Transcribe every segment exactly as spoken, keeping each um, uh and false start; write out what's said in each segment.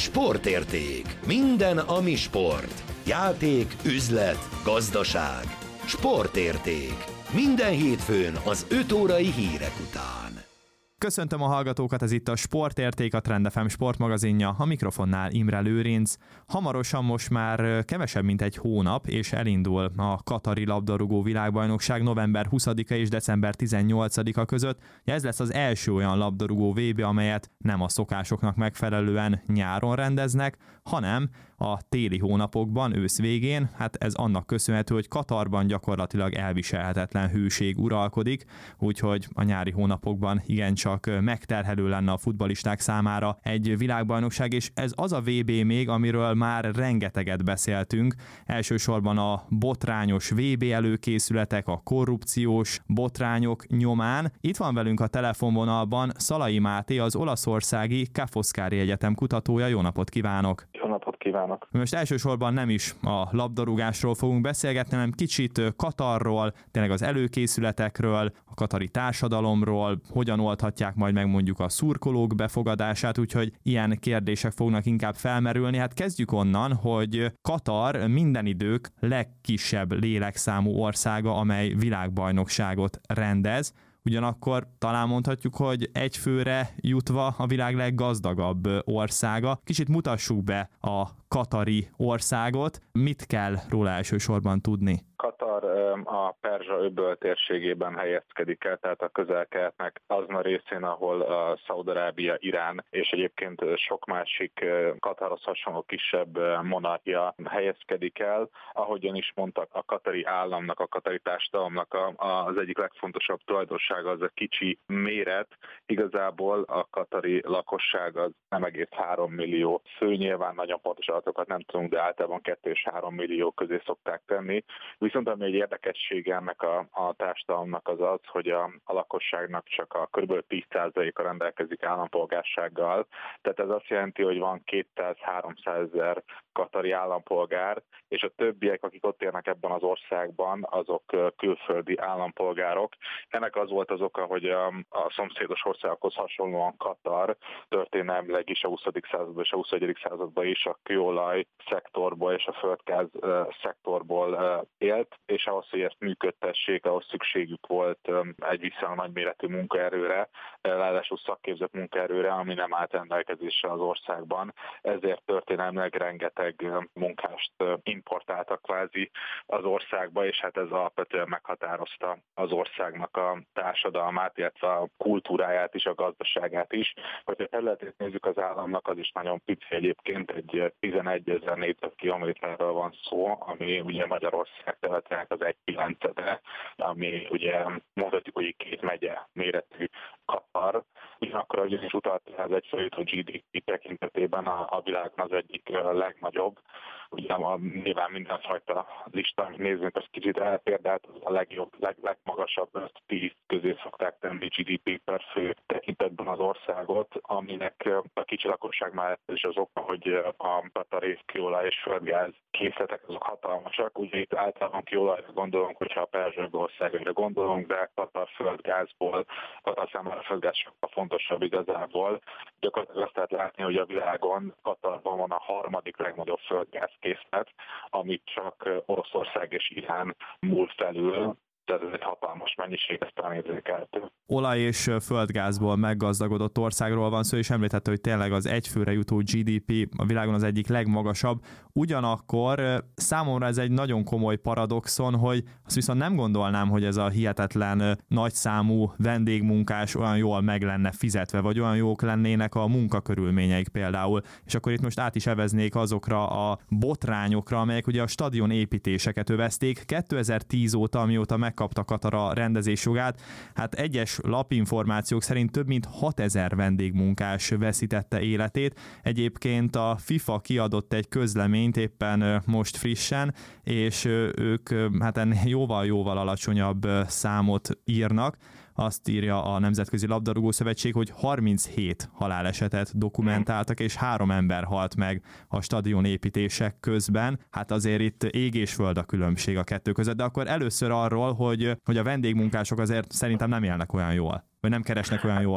Sportérték. Minden, ami sport. Játék, üzlet, gazdaság. Sportérték. Minden hétfőn az öt órai hírek után. Köszöntöm a hallgatókat, ez itt a Sportérték, a Trend ef em sportmagazinja, a mikrofonnál Imre Lőrinc. Hamarosan most már kevesebb, mint egy hónap, és elindul a katari labdarúgó világbajnokság november huszadika és december tizennyolcadika között. Ez lesz az első olyan labdarúgó vé bé, amelyet nem a szokásoknak megfelelően nyáron rendeznek, hanem a téli hónapokban, ősz végén. Hát ez annak köszönhető, hogy Katarban gyakorlatilag elviselhetetlen hőség uralkodik, úgyhogy a nyári hónapokban igencsak megterhelő lenne a futballisták számára egy világbajnokság, és ez az a vé bé még, amiről már rengeteget beszéltünk. Elsősorban a botrányos vé bé előkészületek, a korrupciós botrányok nyomán. Itt van velünk a telefonvonalban Szalai Máté, az olaszországi Ca' Foscari Egyetem kutatója. Jó napot kívánok! Jó napot kívánok! Most elsősorban nem is a labdarúgásról fogunk beszélgetni, hanem kicsit Katarról, tényleg az előkészületekről, a katari társadalomról, hogyan oldhatják majd meg mondjuk a szurkolók befogadását, úgyhogy ilyen kérdések fognak inkább felmerülni. Hát kezdjük onnan, hogy Katar minden idők legkisebb lélekszámú országa, amely világbajnokságot rendez. Ugyanakkor talán mondhatjuk, hogy egy főre jutva a világ leggazdagabb országa. Kicsit mutassuk be a katari országot. Mit kell róla elsősorban tudni? Katar a Perzsa-öböl térségében helyezkedik el, tehát a Közel-Keletnek azon a részén, ahol a Szaúd-Arábia, Irán és egyébként sok másik Katarhoz hasonló kisebb monarchia helyezkedik el. Ahogyan is mondtak, a katari államnak, a katari társadalomnak az egyik legfontosabb tulajdonsága az a kicsi méret. Igazából a katari lakosság az nem egész három millió fő, nyilván nagyon pontos adatokat nem tudunk, de általában kettő és három millió közé szokták tenni. Viszont ami egy érdekessége ennek a, a társadalomnak az az, hogy a, a lakosságnak csak a kb. tíz százaléka rendelkezik állampolgársággal. Tehát ez azt jelenti, hogy van kétszáz-háromszázezer katari állampolgár, és a többiek, akik ott élnek ebben az országban, azok külföldi állampolgárok. Ennek az volt az oka, hogy a, a szomszédos országokhoz hasonlóan Katar történelmileg is a huszadik században és a huszonegyedik században is a kőolaj szektorból és a földgáz szektorból élt, és ahhoz, hogy ezt működtessék, ahhoz szükségük volt egy viszonylag nagyméretű munkaerőre, ráadásul szakképzett munkaerőre, ami nem állt rendelkezésre az országban. Ezért történelmileg rengeteg munkást importáltak kvázi az országba, és hát ez alapvetően meghatározta az országnak a társadalmát, illetve a kultúráját is, a gazdaságát is. Hogyha területét nézzük az államnak, az is nagyon pici egyébként, egy tizenegyezer négyzetkilométerről van szó, ami ugye Magyarország területének az egy kilencede, ami ugye mondhatjuk, hogy két megye méretű Katar. Ugyanakkor, ahogy is utaltam, az egyfőjutó gé dé pé tekintetében a, a világon az egyik legnagyobb. Ugye a, nyilván mindenfajta lista, amit nézzünk, az kicsit eltér, de hát a legjobb, leg, legmagasabb tíz közé szokták tenni gé dé pé per fő tekintetben az országot, aminek a kicsi lakosság mellett is az oka, hogy a katari kőolaj és földgáz készletek azok hatalmasak. Ugye itt általában kőolajra gondolunk, hogyha a Perzsa-öböl országaira gondolunk, de Katar földgázból, Katar számára a földgáz sokkal fontosabb igazából. Gyakorlatilag azt lehet látni, hogy a világon Katarban van a harmadik legnagyobb földgázkészlet, amit csak Oroszország és Irán múl felül. Tehát ez egy hatalmas mennyiség, ezt talán érzékelhető. Olaj és földgázból meggazdagodott országról van szó, és említette, hogy tényleg az egyfőre jutó gé dé pé a világon az egyik legmagasabb. Ugyanakkor számomra ez egy nagyon komoly paradoxon, hogy azt viszont nem gondolnám, hogy ez a hihetetlen nagyszámú vendégmunkás olyan jól meg lenne fizetve, vagy olyan jók lennének a munkakörülményeik például. És akkor itt most át is eveznék azokra a botrányokra, amelyek ugye a stadion építéseket övezték. kétezer-tíz óta, amióta megkapta Katar a rendezésjogát, hát egyes lapinformációk szerint több mint hatezer vendégmunkás veszítette életét. Egyébként a FIFA kiadott egy közleményt éppen most frissen, és ők hát ennél jóval-jóval alacsonyabb számot írnak. Azt írja a Nemzetközi Labdarúgó Szövetség, hogy harminchét halálesetet dokumentáltak, és három ember halt meg a stadion építések közben. Hát azért itt ég és föld a különbség a kettő között, de akkor először arról, hogy, hogy a vendégmunkások azért szerintem nem élnek olyan jól, vagy nem keresnek olyan jól.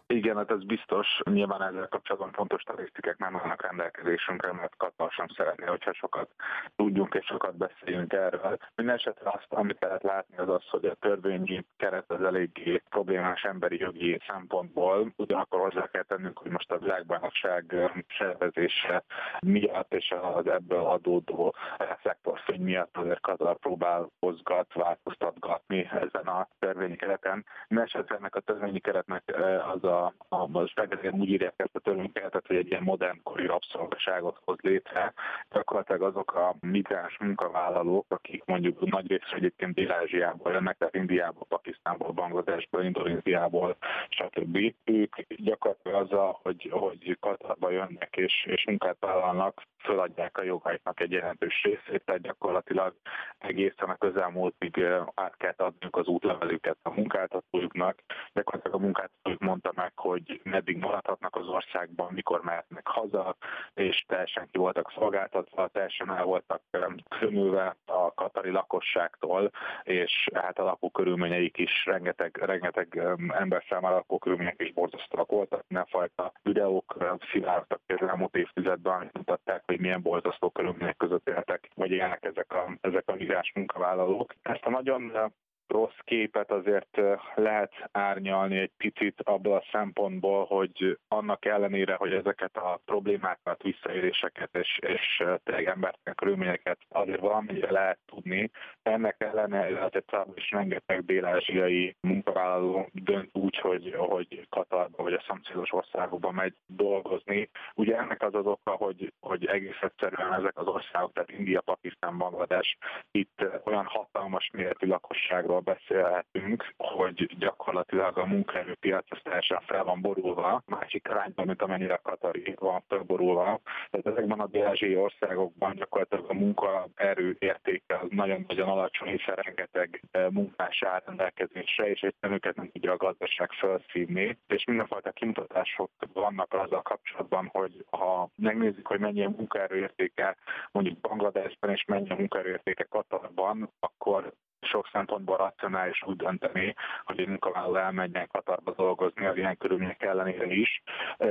Igen, hát ez biztos. Nyilván ezzel kapcsolatban fontos statisztikák nem vannak rendelkezésünkre, mert Katar sem szeretné, hogyha sokat tudjunk és sokat beszéljünk erről. Mindenesetre azt, amit lehet látni, az az, hogy a törvényi keret az eléggé problémás emberi jogi szempontból. Ugyanakkor hozzá kell tennünk, hogy most a világbajnokság szervezése miatt és az ebből adódó szektorfény miatt azért Katar próbálkozgat, változtatgatni ezen a törvényi kereten. Mindenesetre ennek a törvényi keretnek az a A, most megint úgy írják ezt a törvénykeretet, hogy egy ilyen modernkori rabszolgaságot hoz létre. Gyakorlatilag azok a migráns munkavállalók, akik mondjuk nagy részre egyébként Dél-Ázsiából jönnek, tehát Indiából, Pakisztánból, Bangladesből, Indonéziából, stb. Ők gyakorlatilag azzal, hogy, hogy Katarba jönnek és, és munkát vállalnak, föladják a jogaiknak egy jelentős részét, tehát gyakorlatilag egészen a közelmúltig át kell adniuk az útlevelüket a munkáltatójuknak. Gyakorlatilag a munkáltatójuk mondta meg, hogy meddig maradhatnak az országban, mikor mehetnek haza, és teljesen ki voltak szolgáltatva, teljesen el voltak kömülve a katari lakosságtól, és hát a lakókörülményeik is, rengeteg, rengeteg ember számára lakókörülmények is borzasztóak voltak, mindenfajta videók szivárogtak az elmúlt évtizedben, amit mutatták, hogy milyen borzasztó körülmények között éltek, vagy élnek ezek a, ezek a migráns munkavállalók. Ezt a nagyon rossz képet azért lehet árnyalni egy picit abból a szempontból, hogy annak ellenére, hogy ezeket a problémákat, visszaéléseket és, és tényleg embertelen körülményeket azért valamennyire lehet tudni, ennek ellenére azért is rengeteg dél-ázsiai munkavállaló dönt úgy, hogy, hogy Katarba vagy a szomszédos országokba megy dolgozni. Ugye ennek az az oka, hogy, hogy egész egyszerűen ezek az országok, tehát India, Pakisztán, Banglades, itt olyan hatalmas méretű lakosságról beszélhetünk, hogy gyakorlatilag a munkaerőpiac az teljesen fel van borulva, másik arányban, mint amennyire a katari van felborulva. Tehát ezekben a dél-ázsiai országokban gyakorlatilag a munkaerő értéke az nagyon-nagyon alacsony, hiszen rengeteg munkás áll rendelkezésre, és egyszerűen őket nem tudja a gazdaság felszívni. És mindenfajta kimutatások vannak azzal kapcsolatban, hogy ha megnézzük, hogy mennyi a munkaerő értéke mondjuk Bangladesben, és mennyi a munkaerő értéke Katarban, akkor sok szempontból racionális úgy dönteni, hogy egy munkavállaló elmenjen Katarba dolgozni az ilyen körülmények ellenére is,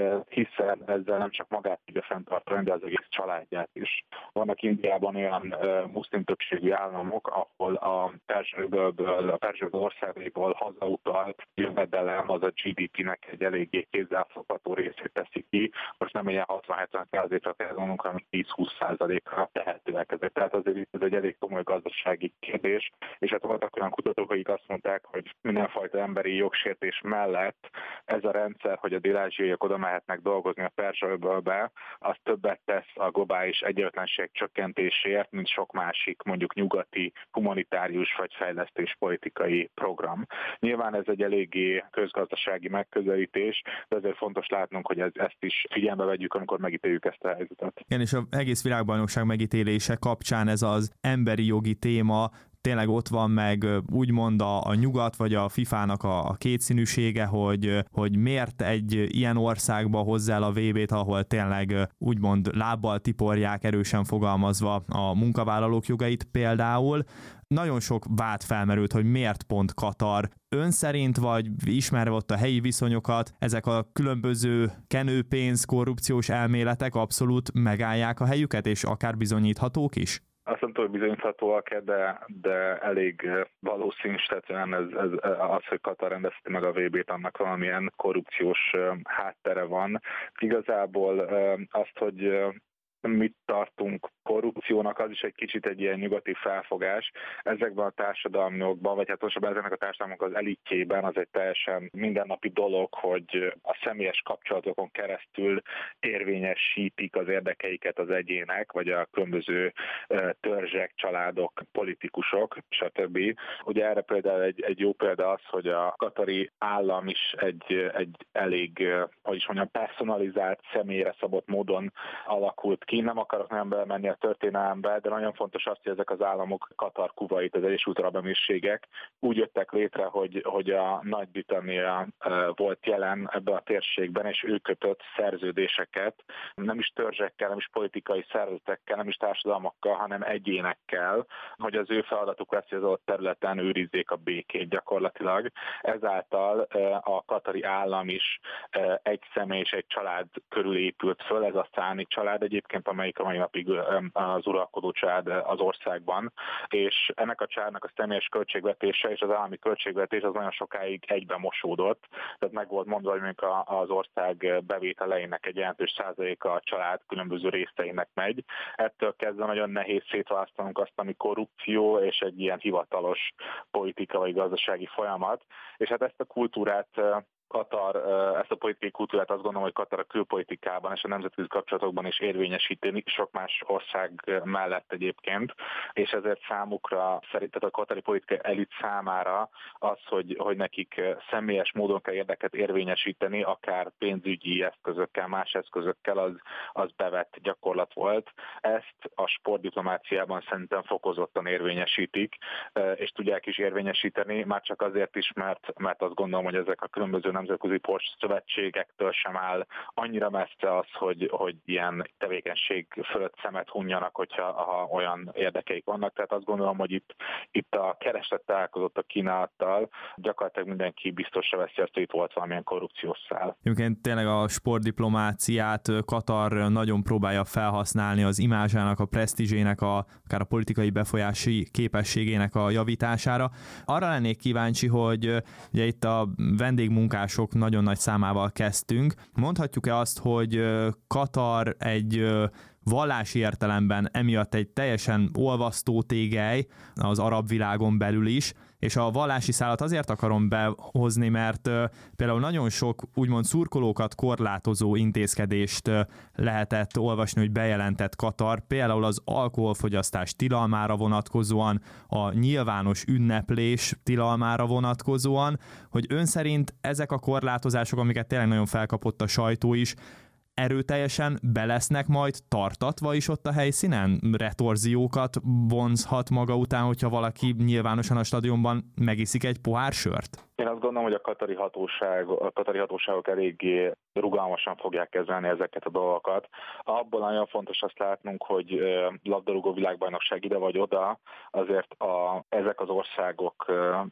hiszen ezzel nem csak magát tudja fenntartani, de az egész családját is. Vannak Indiában olyan muszlim többségű államok, ahol a Perzsa-öbölből, a Perzsa-öböl országaiból hazautalt jövedelem az a gé dé pé-nek egy eléggé kézzelfogható részét teszi ki. Most nem ilyen hatvan-hetven százalékra kell gondolnunk, hanem tíz-húsz százalékra tehetőek ezek. Tehát azért ez egy elég komoly gazdasági kérdés. És hát voltak olyan kutatók, akik azt mondták, hogy mindenfajta emberi jogsértés mellett ez a rendszer, hogy a dél-ázsiaiak oda mehetnek dolgozni a Perzsa-öbölbe, az többet tesz a globális egyenlőtlenség csökkentésért, mint sok másik, mondjuk nyugati humanitárius vagy fejlesztéspolitikai program. Nyilván ez egy eléggé közgazdasági megközelítés, de ezért fontos látnunk, hogy ez, ezt is figyelembe vegyük, amikor megítéljük ezt a helyzetet. Igen, és az egész világbajnokság megítélése kapcsán ez az emberi jogi téma tényleg ott van meg úgymond a, a nyugat, vagy a fifának a, a kétszínűsége, hogy, hogy miért egy ilyen országba hozzá el a vé bét, ahol tényleg úgymond lábbal tiporják, erősen fogalmazva a munkavállalók jogait például. Nagyon sok vád felmerült, hogy miért pont Katar. Ön szerint, vagy ismerve ott a helyi viszonyokat, ezek a különböző kenőpénz, korrupciós elméletek abszolút megállják a helyüket, és akár bizonyíthatók is? Azt nem tudom, hogy bizonyíthatóak, de, de elég valószínűsíthetően ez, ez, az, hogy Katar rendezte meg a vé bét, annak valamilyen korrupciós háttere van. Igazából azt, hogy mit tartunk korrupciónak, az is egy kicsit egy ilyen nyugati felfogás. Ezekben a társadalmakban, vagy hát most ezeknek a társadalmak az elitjében az egy teljesen mindennapi dolog, hogy a személyes kapcsolatokon keresztül érvényesítik az érdekeiket az egyének, vagy a különböző törzsek, családok, politikusok, stb. Ugye erre például egy, egy jó példa az, hogy a katari állam is egy, egy elég, hogy is mondjam, personalizált, személyre szabott módon alakult ki. Nem akarok nagyon belemenni a történelembe, de nagyon fontos azt, hogy ezek az államok, Katar, Kuvait, az Egyesült Arab Emírségek úgy jöttek létre, hogy, hogy a Nagy-Britannia volt jelen ebben a térségben, és ő kötött szerződéseket, nem is törzsekkel, nem is politikai szervezetekkel, nem is társadalmakkal, hanem egyénekkel, hogy az ő feladatuk lesz, hogy az ott területen őrizzék a békét gyakorlatilag. Ezáltal a katari állam is egy személy és egy család körül épült föl, ez a Száni család egyébként, amelyik a mai napig az uralkodó család az országban, és ennek a családnak a személyes költségvetése és az állami költségvetés az nagyon sokáig egyben mosódott, tehát meg volt mondva, hogy mondjuk az ország bevételeinek egy jelentős százaléka a család különböző részeinek megy. Ettől kezdve nagyon nehéz szétválasztanunk azt, ami korrupció és egy ilyen hivatalos politika vagy gazdasági folyamat, és hát ezt a kultúrát Katar, ezt a politikai kultúrát azt gondolom, hogy Katar a külpolitikában és a nemzetközi kapcsolatokban is érvényesíteni, sok más ország mellett egyébként, és ezért számukra szerinted a katari politikai elit számára az, hogy, hogy nekik személyes módon kell érdeket érvényesíteni, akár pénzügyi eszközökkel, más eszközökkel, az, az bevett gyakorlat volt. Ezt a sportdiplomáciában szerintem fokozottan érvényesítik, és tudják is érvényesíteni, már csak azért is, mert, mert azt gondolom, hogy ezek a különböző nemzetközi sportszövetségektől sem áll annyira messze az, hogy, hogy ilyen tevékenység fölött szemet hunjanak, hogyha ha olyan érdekeik vannak. Tehát azt gondolom, hogy itt, itt a kereslet találkozott a kínálattal, gyakorlatilag mindenki biztosra veszi azt, hogy itt volt valamilyen korrupciós szál. Egyébként tényleg a sportdiplomáciát Katar nagyon próbálja felhasználni az imázsának, a presztízsének, a, akár a politikai befolyási képességének a javítására. Arra lennék kíváncsi, hogy ugye itt a vendégmunkás sok nagyon nagy számával kezdtünk. Mondhatjuk-e azt, hogy Katar egy vallási értelemben emiatt egy teljesen olvasztó tégely az arab világon belül is, és a vallási szálat azért akarom behozni, mert uh, például nagyon sok úgymond szurkolókat korlátozó intézkedést uh, lehetett olvasni, hogy bejelentett Katar, például az alkoholfogyasztás tilalmára vonatkozóan, a nyilvános ünneplés tilalmára vonatkozóan, hogy ön szerint ezek a korlátozások, amiket tényleg nagyon felkapott a sajtó is, erőteljesen belesznek majd tartatva is ott a helyszínen? Retorziókat vonzhat maga után, hogyha valaki nyilvánosan a stadionban megiszik egy pohár sört? Én azt gondolom, hogy a katari, hatóság, a katari hatóságok eléggé rugalmasan fogják kezelni ezeket a dolgokat. Abból nagyon fontos azt látnunk, hogy labdarúgó világbajnokság ide vagy oda, azért a, ezek az országok,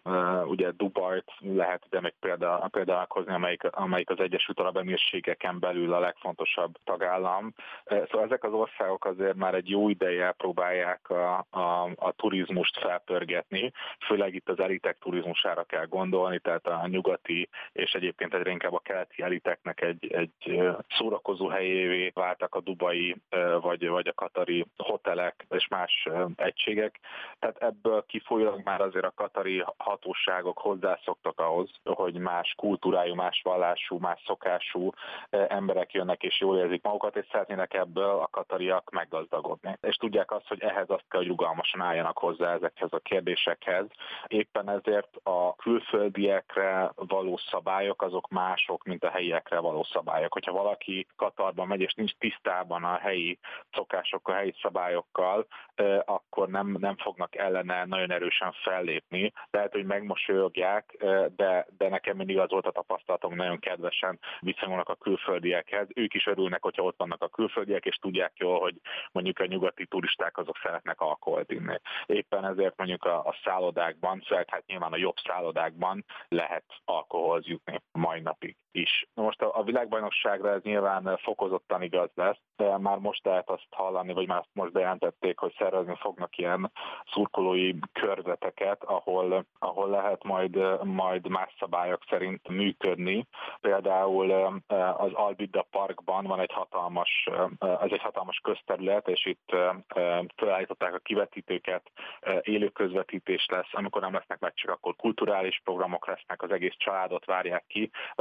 ugye Dubajt lehet ide még példa, például hozni, amelyik, amelyik az Egyesült Arab Emírségeken belül a legfontosabb tagállam. Szóval ezek az országok azért már egy jó ideje próbálják a, a, a turizmust felpörgetni, főleg itt az elitek turizmusára kell gondolni, tehát a nyugati és egyébként egyre inkább a keleti eliteknek egy, egy szórakozó helyévé váltak a dubai vagy, vagy a katari hotelek és más egységek. Tehát ebből kifolyólag már azért a katari hatóságok hozzászoktak ahhoz, hogy más kultúrájú, más vallású, más szokású emberek jönnek és jól érzik magukat, és szeretnének ebből a katariak meggazdagodni. És tudják azt, hogy ehhez azt kell, hogy rugalmasan álljanak hozzá ezekhez a kérdésekhez. Éppen ezért a külföldiekre való szabályok azok mások, mint a helyiekre való szabályok. Hogyha valaki Katarban megy, és nincs tisztában a helyi szokásokkal, a helyi szabályokkal, akkor nem, nem fognak ellene nagyon erősen fellépni. Lehet, hogy megmosolyogják, de, de nekem mindig az volt a tapasztalatom, nagyon kedvesen viszonyulnak a külföldiekhez. Ők is örülnek, hogyha ott vannak a külföldiek, és tudják jól, hogy mondjuk a nyugati turisták azok szeretnek alkoholt inni. Éppen ezért mondjuk a, a szállodákban, szóval hát nyilván a jobb szállodákban lehet alkoholhoz jutni mai napig is. Most a, a világbajnokságra ez nyilván fokozottan igaz lesz, de már most lehet azt hallani, vagy már most bejelentették, hogy szervezni fognak ilyen szurkolói körzeteket, ahol, ahol lehet majd, majd más szabályok szerint működni. Például az Al-Bidda Parkban van egy hatalmas, ez egy hatalmas közterület, és itt felállították a kivetítőket, élő közvetítés lesz, amikor nem lesznek meccsek, akkor kulturális programok lesznek, az egész családot várják ki, várják oda,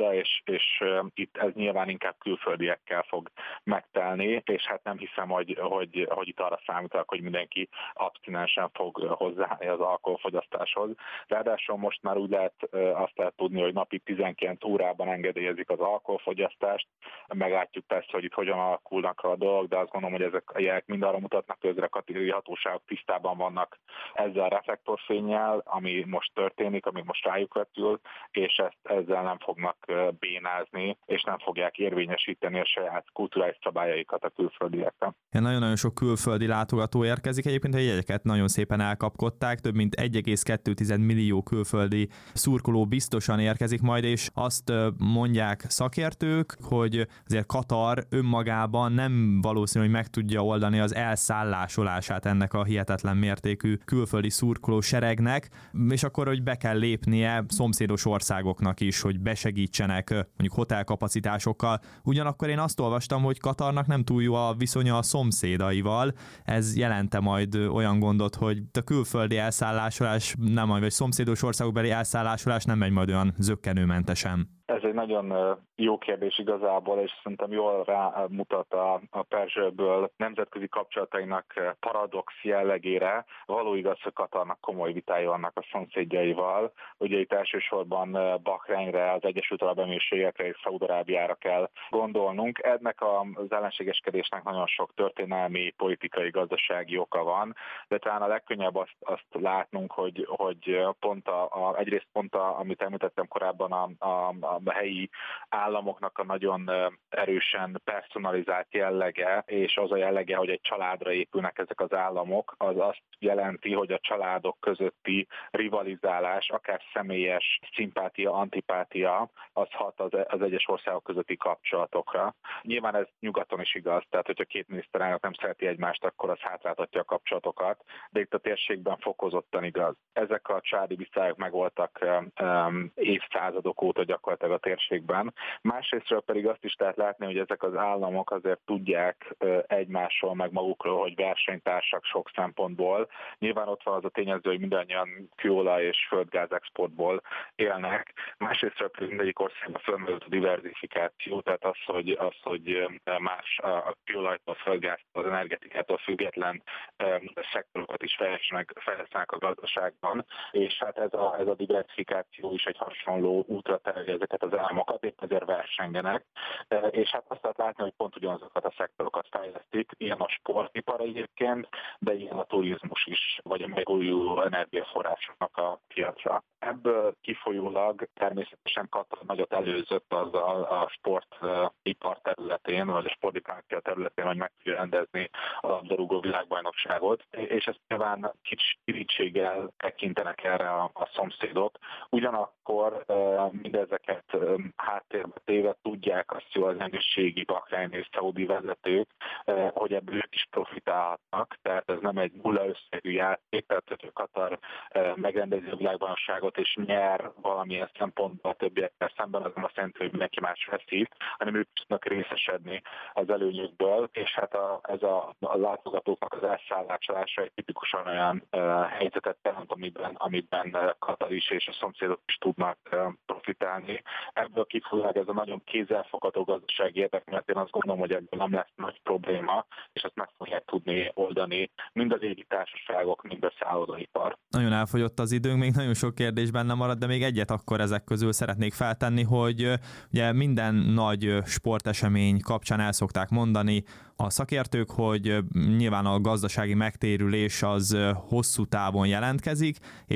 oda, és, és itt ez nyilván inkább külföldiekkel fog megtelni, és hát nem hiszem, hogy, hogy, hogy itt arra számítanak, hogy mindenki abstinensen fog hozzáállni az alkoholfogyasztáshoz. Ráadásul most már úgy lehet azt lehet tudni, hogy napi tizenkilenc órában engedélyezik az alkoholfogyasztást. Meglátjuk persze, hogy itt hogyan alakulnak a dolgok, de azt gondolom, hogy ezek a jelek mind arra mutatnak, hogy ezek a hatóságok tisztában vannak ezzel a reflektorfénnyel, ami most történik, ami most rájuk vetül, és ezt ezzel nem fognak bénázni, és nem fogják érvényesíteni a saját kulturális szabályaikat a külföldiekre. Nagyon-nagyon sok külföldi látogató érkezik, egyébként a jegyeket nagyon szépen elkapkodták, több mint egy egész kettő millió külföldi szurkoló biztosan érkezik majd, és azt mondják szakértők, hogy azért Katar önmagában nem valószínű, hogy meg tudja oldani az elszállásolását ennek a hihetetlen mértékű külföldi szurkoló seregnek, és akkor, hogy be kell lépnie szomszédos országoknak is, hogy besegítsenek mondjuk hotelkapacitásokkal. Ugyanakkor én azt olvastam, hogy Katarnak nem túl jó a viszonya a szomszédaival. Ez jelente majd olyan gondot, hogy a külföldi elszállásolás nem majd, vagy szomszédos országokbeli elszállásolás nem megy majd olyan zökkenőmentesen. Ez egy nagyon jó kérdés igazából, és szerintem jól rámutat a, a Perzsőből nemzetközi kapcsolatainak paradox jellegére. Való igaz, hogy Katarnak komoly vitái vannak a szomszédjaival. Ugye itt elsősorban Bahreinre, az Egyesült Arab Emírségekre és Szaúd-Arábiára kell gondolnunk. Ennek az ellenségeskedésnek nagyon sok történelmi, politikai, gazdasági oka van, de talán a legkönnyebb azt, azt látnunk, hogy, hogy pont a, a, egyrészt pont a, amit említettem korábban, a, a, a helyi államoknak a nagyon erősen personalizált jellege, és az a jellege, hogy egy családra épülnek ezek az államok, az azt jelenti, hogy a családok közötti rivalizálás, akár személyes szimpátia, antipátia, az hat az, az egyes országok közötti kapcsolatokra. Nyilván ez nyugaton is igaz, tehát hogyha két miniszterelnök nem szereti egymást, akkor az hátráltatja a kapcsolatokat, de itt a térségben fokozottan igaz. Ezek a családi viszályok megvoltak um, évszázadok óta gyakorlatilag a térségben. Másrésztről pedig azt is lehet látni, hogy ezek az államok azért tudják uh, egymásról, meg magukról, hogy versenytársak sok szempontból. Nyilván ott van az a tényező, hogy mindannyian kőolaj és földgáz exportból élnek. Másrésztről pedig mindegyik országban fölmerült a diverzifikáció, tehát az, hogy, az, hogy más a kőolajtól, a földgáztól, az energetikától független um, szektorokat is fejlesztenek a gazdaságban, és hát ez a, ez a diversifikáció is egy hasonló útra terelje ezeket az államokat, épp ezért versengenek, és hát azt lehet látni, hogy pont ugyanazokat a szektorokat fejlesztik, ilyen a sportipar egyébként, de ilyen a turizmus is, vagy a megújuló energiaforrásoknak a piacra. Ebből kifolyólag természetesen Katar nagyot előzött azzal a sportipar területén, vagy a sportdiplomácia területén, hogy meg tudja rendezni a labdarúgó világbajnokságot, és ezt nyilván kicsi irítséggel tekintenek erre a, a szomszédok. Ugyanakkor mindezeket háttérbe téve tudják azt jól az emírségi, bahrein és szaudi vezetők, hogy ebből ők is profitálhatnak, tehát ez nem egy nulla összegű játék, tehát hogy Katar megrendezi a világbajnokságot és nyer valamilyen szempontból a többiekkel szemben, az nem azt jelenti, hogy mindenki más veszít, hanem ők tudnak részesedni az előnyükből, és hát a, ez a, a látogatóknak az elszállásolása egy tipikusan olyan uh, helyzetet teremt, amiben, amiben Katar is és a szomszédok is tudnak uh, profitálni. Ebből kifolyólag ez a nagyon kézzelfogható gazdasági érdek, mert én azt gondolom, hogy ebből nem lesz nagy probléma, és ezt meg fogják tudni oldani mind az légitársaságok, mind a szállodaipar. Nagyon elfogyott az időnk, még nagyon sok kérdés benne marad, de még egyet akkor ezek közül szeretnék feltenni, hogy ugye minden nagy sportesemény kapcsán el szokták mondani a szakértők, hogy nyilván a gazdasági megtérülés az hosszú távon jelentkezik, és